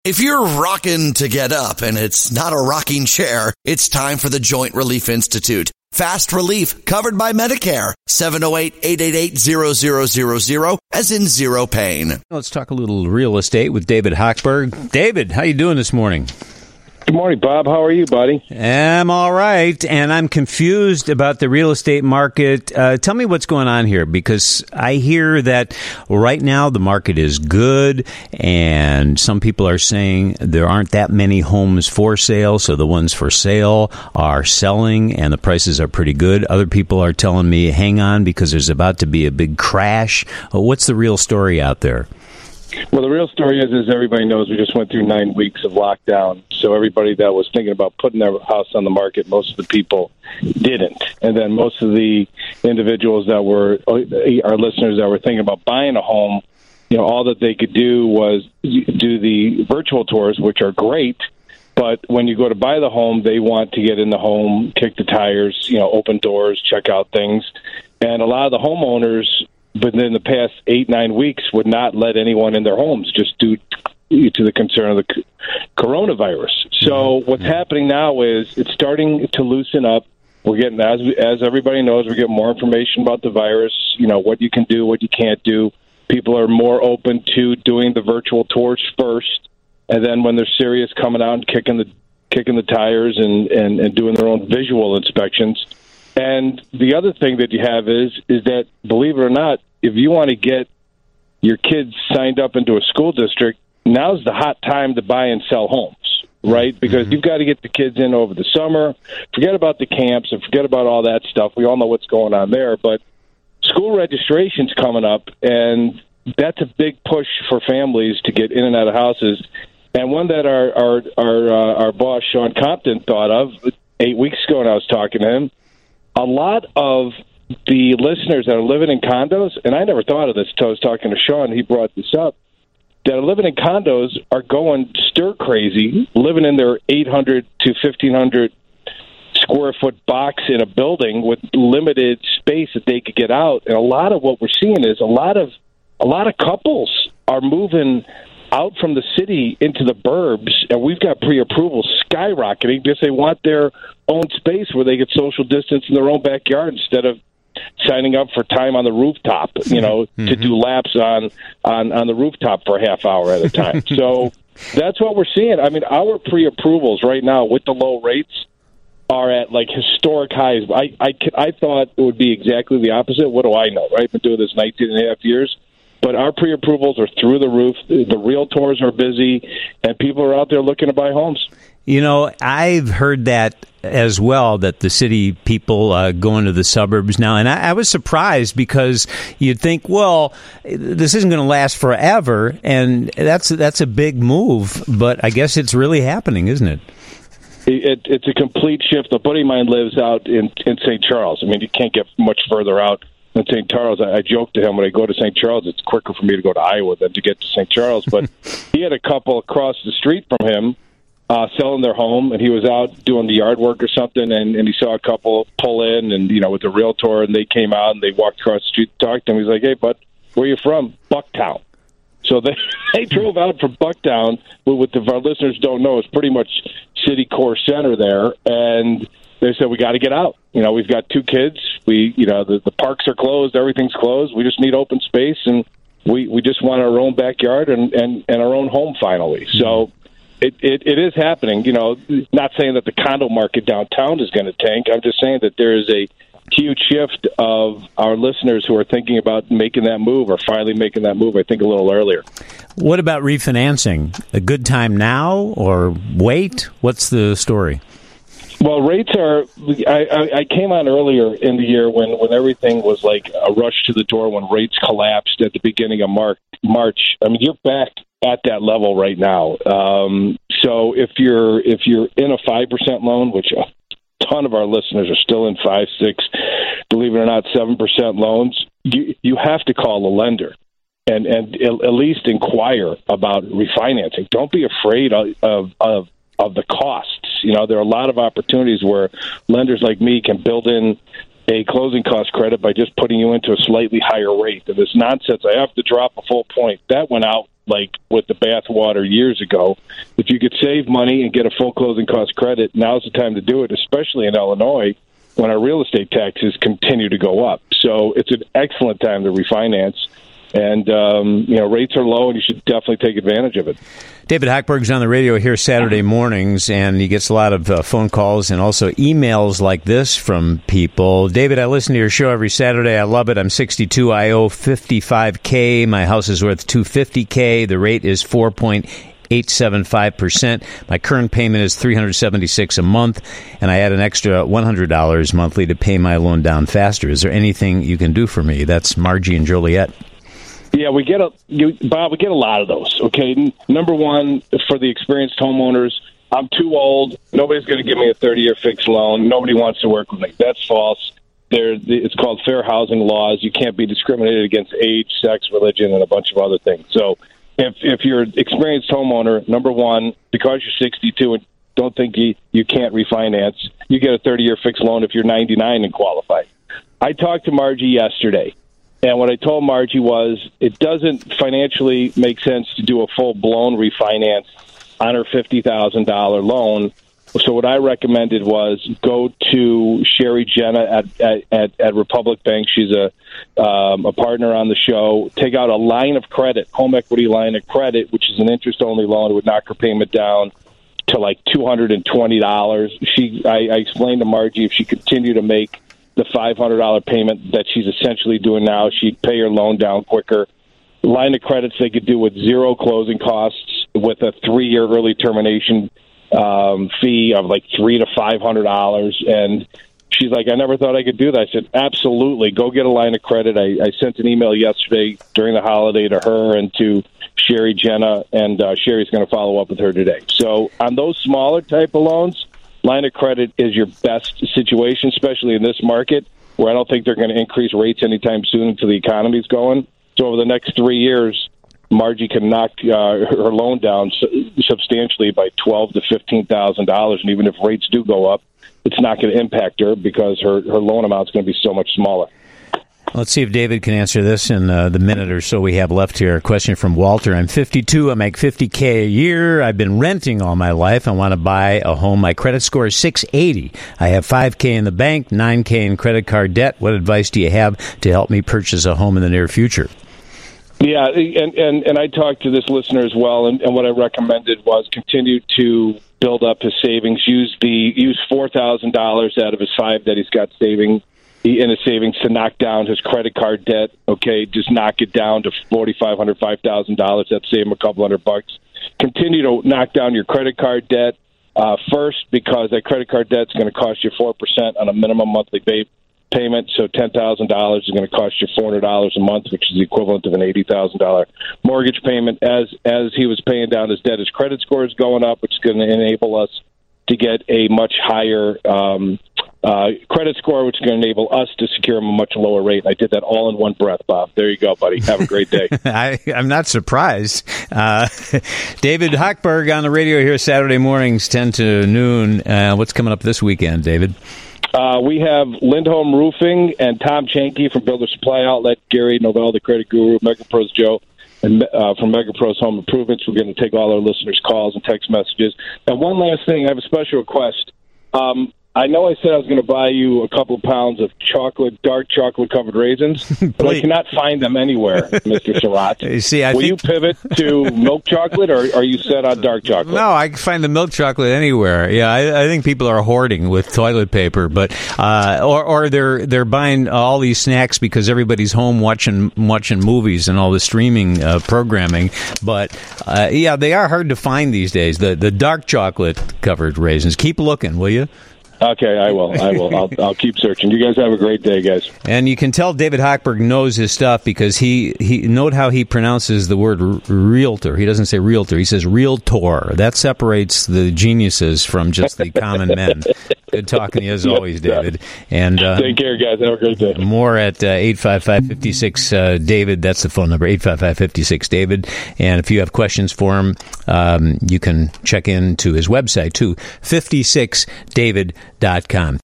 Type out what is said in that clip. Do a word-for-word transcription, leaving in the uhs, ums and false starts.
If you're rocking to get up and it's not a rocking chair, it's time for the Joint Relief Institute. Fast relief covered by Medicare. seven oh eight, eight eight eight, zero zero zero zero, as in zero pain. Let's talk a little real estate with David Hochberg. David, how you doing this morning? Good morning, Bob. How are you, buddy? I'm all right, and I'm confused about the real estate market. Uh, tell me what's going on here, because I hear that right now the market is good, and some people are saying there aren't that many homes for sale, so the ones for sale are selling, and the prices are pretty good. Other people are telling me, hang on, because there's about to be a big crash. What's the real story out there? Well, the real story is, is everybody knows we just went through nine weeks of lockdown. So everybody that was thinking about putting their house on the market, most of the people didn't. And then most of the individuals that were, our listeners that were thinking about buying a home, you know, all that they could do was do the virtual tours, which are great. But when you go to buy the home, they want to get in the home, kick the tires, you know, open doors, check out things. And a lot of the homeowners, but in the past eight, nine weeks, would not let anyone in their homes just due to the concern of the coronavirus. So what's happening now is it's starting to loosen up. We're getting, as as everybody knows, we're getting more information about the virus, you know, what you can do, what you can't do. People are more open to doing the virtual tours first, and then when they're serious, coming out and kicking the kicking the tires and, and, and doing their own visual inspections. And the other thing that you have is is that, believe it or not, if you want to get your kids signed up into a school district, now's the hot time to buy and sell homes, right? Because mm-hmm. you've got to get the kids in over the summer. Forget about the camps and forget about all that stuff. We all know what's going on there. But school registration's coming up, and that's a big push for families to get in and out of houses. And one that our our our, uh, our boss, Sean Compton, thought of eight weeks ago when I was talking to him. A lot of the listeners that are living in condos, and I never thought of this until I was talking to Sean, he brought this up, that are living in condos are going stir crazy, living in their eight hundred to fifteen hundred square foot box in a building with limited space that they could get out. And a lot of what we're seeing is a lot of a lot of couples are moving out from the city into the burbs, and we've got pre-approval skyrocketing because they want their own space where they get social distance in their own backyard instead of signing up for time on the rooftop, you know, mm-hmm. to do laps on, on, on the rooftop for a half hour at a time. So that's what we're seeing. I mean, our pre-approvals right now with the low rates are at, like, historic highs. I, I, I thought it would be exactly the opposite. What do I know, right? I've been doing this nineteen and a half years. But our pre-approvals are through the roof. The realtors are busy, and people are out there looking to buy homes. You know, I've heard that as well, that the city people uh, go into the suburbs now. And I, I was surprised because you'd think, well, this isn't going to last forever. And that's that's a big move. But I guess it's really happening, isn't it? It, it's a complete shift. A buddy of mine lives out in, in Saint Charles. I mean, you can't get much further out in Saint Charles. I, I joked to him when I go to Saint Charles, it's quicker for me to go to Iowa than to get to Saint Charles. But he had a couple across the street from him uh, selling their home, and he was out doing the yard work or something, and, and he saw a couple pull in, and you know, with the realtor, and they came out and they walked across the street to talk to him. He's like, "Hey, bud, where you from?" Bucktown. So they they drove out from Bucktown, which if our listeners don't know, is pretty much city core center there, and they said, we got to get out. You know, we've got two kids. We, you know, the, the parks are closed. Everything's closed. We just need open space, and we, we just want our own backyard and, and, and our own home finally. Mm-hmm. So it, it, it is happening. You know, not saying that the condo market downtown is going to tank. I'm just saying that there is a huge shift of our listeners who are thinking about making that move or finally making that move, I think, a little earlier. What about refinancing? A good time now or wait? What's the story? Well, rates are. I, I, I came on earlier in the year when, when everything was like a rush to the door when rates collapsed at the beginning of March. March. I mean, you're back at that level right now. Um, so if you're if you're in a five percent loan, which a ton of our listeners are still in five, six, believe it or not, seven percent loans, you you have to call the lender and and at least inquire about refinancing. Don't be afraid of of, of of the costs. You know, there are a lot of opportunities where lenders like me can build in a closing cost credit by just putting you into a slightly higher rate. And this nonsense, I have to drop a full point, that went out like with the bathwater years ago. If you could save money and get a full closing cost credit, now's the time to do it, especially in Illinois when our real estate taxes continue to go up. So it's an excellent time to refinance. And, um, you know, rates are low, and you should definitely take advantage of it. David Hochberg's on the radio here Saturday mornings, and he gets a lot of uh, phone calls and also emails like this from people. David, I listen to your show every Saturday. I love it. I'm sixty-two. I owe fifty-five K. My house is worth two hundred fifty K. The rate is four point eight seven five percent. My current payment is three hundred seventy-six dollars a month, and I add an extra one hundred dollars monthly to pay my loan down faster. Is there anything you can do for me? That's Margie and Joliet. Yeah, we get a you, Bob. We get a lot of those. Okay, number one, for the experienced homeowners, I'm too old. Nobody's going to give me a thirty-year fixed loan. Nobody wants to work with me. That's false. There, it's called fair housing laws. You can't be discriminated against age, sex, religion, and a bunch of other things. So, if if you're an experienced homeowner, number one, because you're sixty-two and don't think you you can't refinance, you get a thirty-year fixed loan if you're ninety-nine and qualify. I talked to Margie yesterday. And what I told Margie was it doesn't financially make sense to do a full-blown refinance on her fifty thousand dollars loan. So what I recommended was go to Sherry Jenna at, at, at, at Republic Bank. She's a, um, a partner on the show. Take out a line of credit, home equity line of credit, which is an interest-only loan. It would knock her payment down to like two hundred twenty dollars. She, I, I explained to Margie if she continued to make the five hundred dollars payment that she's essentially doing now, she'd pay her loan down quicker. Line of credits they could do with zero closing costs, with a three-year early termination um, fee of like three to five hundred dollars. And she's like, I never thought I could do that. I said, absolutely, go get a line of credit. I, I sent an email yesterday during the holiday to her and to Sherry Jenna, and uh, Sherry's going to follow up with her today. So on those smaller type of loans, line of credit is your best situation, especially in this market where I don't think they're going to increase rates anytime soon until the economy's going. So over the next three years, Margie can knock uh, her loan down substantially by twelve to fifteen thousand dollars, and even if rates do go up, it's not going to impact her because her her loan amount is going to be so much smaller. Let's see if David can answer this in uh, the minute or so we have left here. A question from Walter. I'm fifty-two. I make fifty K a year. I've been renting all my life. I want to buy a home. My credit score is six eighty. I have five K in the bank, nine K in credit card debt. What advice do you have to help me purchase a home in the near future? Yeah, and, and, and I talked to this listener as well, and, and what I recommended was continue to build up his savings. Use the use four thousand dollars out of his five that he's got saving in his savings to knock down his credit card debt. Okay, just knock it down to forty-five hundred dollars, five thousand dollars. That'd save him a couple hundred bucks. Continue to knock down your credit card debt uh, first, because that credit card debt is going to cost you four percent on a minimum monthly pay- payment. So ten thousand dollars is going to cost you four hundred dollars a month, which is the equivalent of an eighty thousand dollars mortgage payment. As as he was paying down his debt, his credit score is going up, which is going to enable us to get a much higher um Uh, credit score, which is going to enable us to secure him a much lower rate. I did that all in one breath, Bob. There you go, buddy. Have a great day. I, I'm not surprised. Uh, David Hochberg on the radio here Saturday mornings, ten to noon. Uh, what's coming up this weekend, David? Uh, we have Lindholm Roofing and Tom Chanke from Builder Supply Outlet, Gary Novell, the credit guru, MegaPros Joe, and uh, from MegaPros Home Improvements. We're going to take all our listeners' calls and text messages. And one last thing, I have a special request. Um, I know I said I was going to buy you a couple of pounds of chocolate, dark chocolate-covered raisins, but I cannot find them anywhere, Mister Surratt. You see, I Will think... you pivot to milk chocolate, or are you set on dark chocolate? No, I can find the milk chocolate anywhere. Yeah, I, I think people are hoarding with toilet paper, but uh, or or they're they're buying all these snacks because everybody's home watching watching movies and all the streaming uh, programming. But uh, yeah, they are hard to find these days. The the dark chocolate-covered raisins. Keep looking, will you? Okay, I will. I will. I'll, I'll keep searching. You guys have a great day, guys. And you can tell David Hochberg knows his stuff because he, he note how he pronounces the word r- realtor. He doesn't say realtor. He says realtor. That separates the geniuses from just the common men. Good talking to you as always, David. And uh, take care, guys. Have a great day. More at uh, eight five five, five six, uh, David. That's the phone number, eight five five, five six, David. And if you have questions for him, um, you can check into his website, too, fifty-six david dot com.